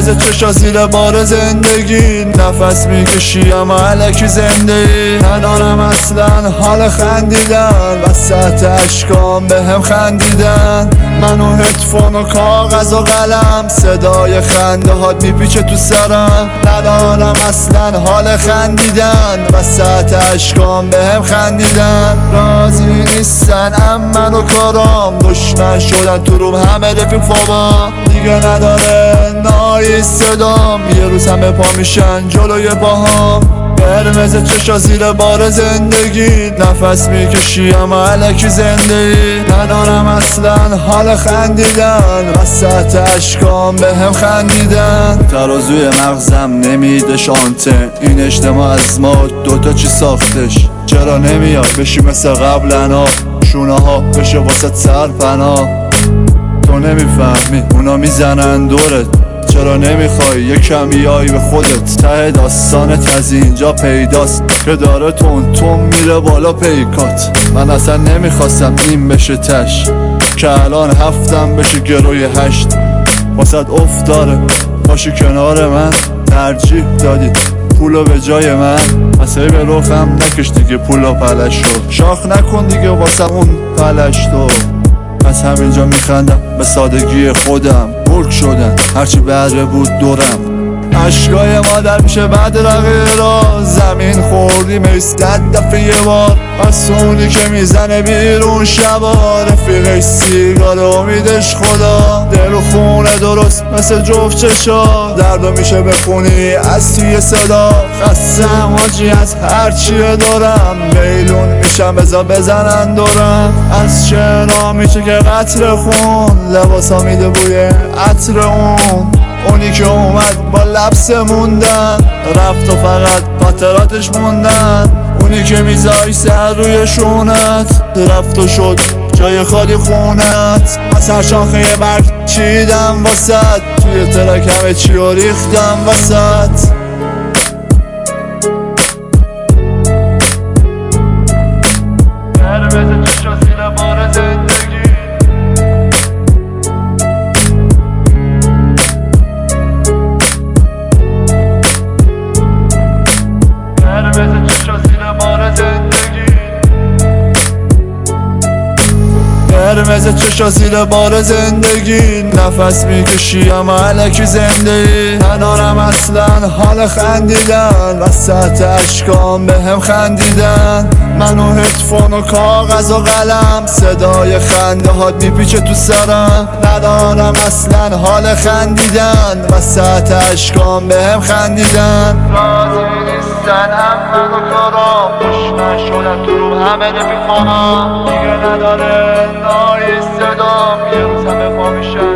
قرمز چشا زیر بار زندگی نفس میکشی اما الکی زنده ای. ندارم اصلا حال خندیدن، وسط اشکام به هم خندیدن. من و هدفون و کاغذ و قلم، صدای خنده هات میپیچه تو سرم. ندارم اصلا حال خندیدن، وسط اشکام به هم خندیدن. راضی نیستن من و کارام، دشمن شدن تو روم همه رفیق فابا. دیگه نداره نایی صدام، یه روز همه پا میشن جلوی باهام. قرمز چشا زیر بار زندگی نفس میکشی اما الکی زنده ای. ندارم اصلا حال خندیدن، وسط اشکام به هم خندیدن. ترازوی مغزم نمیده شانته، این اجتماع از ما دوتا چی ساختش؟ چرا نمیاد بشی مثل قبلنا، شونه ها بشه واسه سرپناه. تو نمیفهمی اونا میزنن دورت، چرا نمیخوای یه کم بیایی به خودت؟ ته داستانت از اینجا پیداست که داره تون میره بالا پیکات. من اصلا نمیخواستم این بشه تش، که الان هفتم بشه گروی 8. واسد افتاره باشی کنار من، ترجیح دادی پولو به جای من. مسایی به رخم نکش دیگه پولو پلش رو، شاخ نکن دیگه واسه اون پلش تو. از همینجا میخندم به سادگی خودم، برک شدن هرچی بهره بود دورم. عشقای مادر میشه بعد رقیرا، زمین خوردیم ای 100 دفعه یه بار. از اونی که میزنه بیرون شبا، رفیقش سیگار امیدش خدا. دل و خونه درست مثل جفت چشا، دردو میشه بخونی از توی صدا. خستم حاجی از هرچیه دارم، میلون میشم بزا بزنن دورم. از چرا میشه که قطر خون، لباسا میده بوی عطر اونی که اومد با لبس موندن، رفت و فقط خاطراتش موندن. اونی که میذاری سر روی شونت، رفت و شد جای خالی خونت. از هر شاخه یه برگ چیدم واسد، توی ترک همه چی رو ریختم واسد. قرمز چشا زیر بار زندگی، قرمز چشا زیر بار زندگی. قرمز چشا زیر بار زندگی نفس میکشی اما الکی زنده ای. ندارم اصلا حال خندیدن، وسط اشکام به هم خندیدن. من و هدفون و کاغذ و قلم، صدای خنده هات میپیچه تو سرم. ندارم اصلا حال خندیدن، وسط اشکام به هم خندیدن. راضی نیستن من و کارام، دشمن شدن تو روم همه رفیق فاما. دیگه نداره نایی صدام، یه روز همه پا میشن